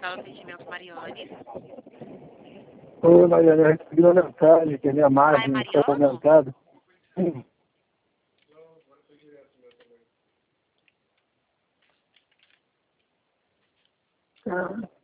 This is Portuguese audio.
Sala de atendimento Mariane. Ô, Mariana, eu recebi uma mensagem que a minha Ah, é margem foi Mariano? aumentada. Sim. Ah.